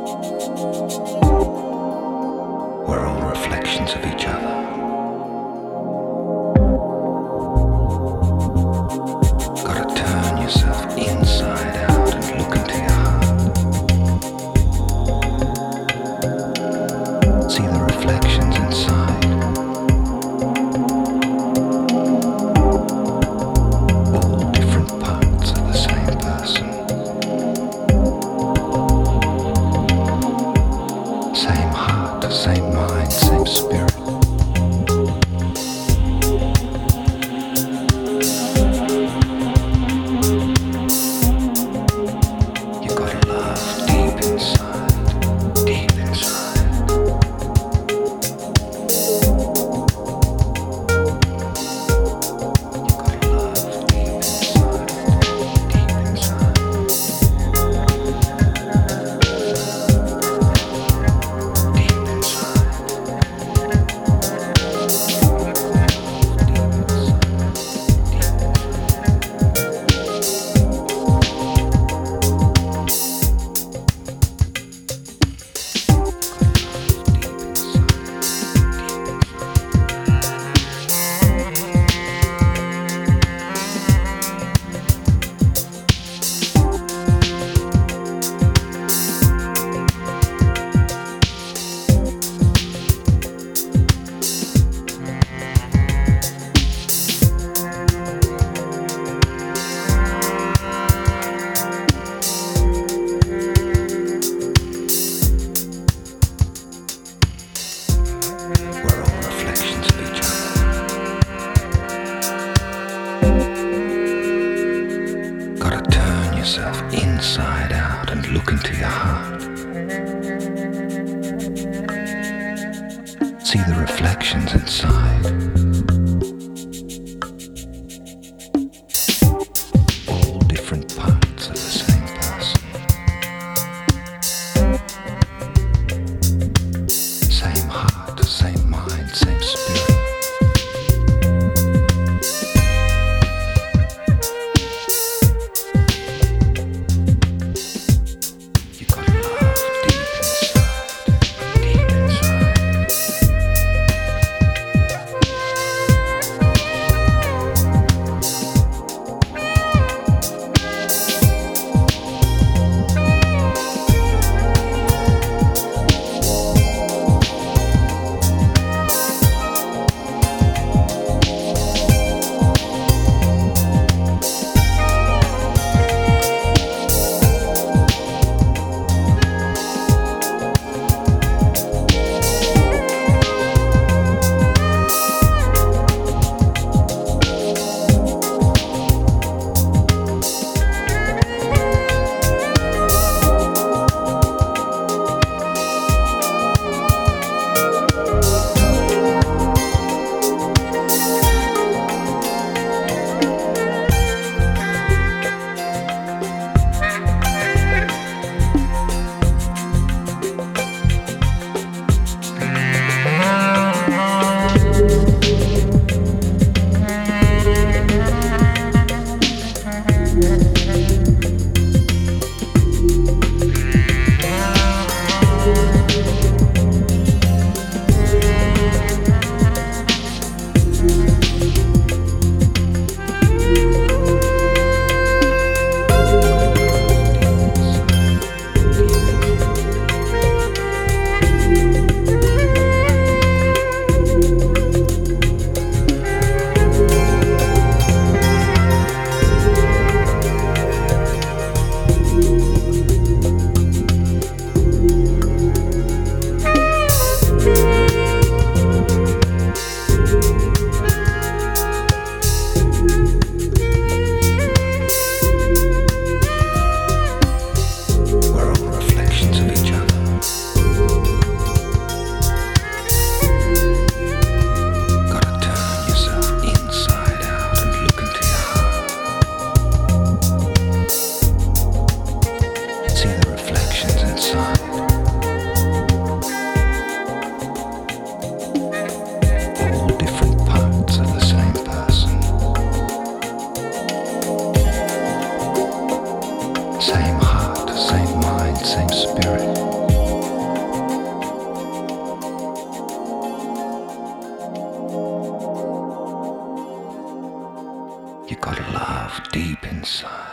We're all reflections of each other. Gotta turn yourself inside out and look into your heart. See the reflections inside. All different parts of the same person. Same heart, same mind, same spirit. You gotta love deep inside, deep inside. You gotta love deep inside, deep inside. Deep inside. We're all reflections of each other. Gotta turn yourself inside out and look into your heart. See the reflections inside. All different parts of the same person. Same heart, same mind, same spirit. You gotta love deep inside, deep inside. got love deep inside.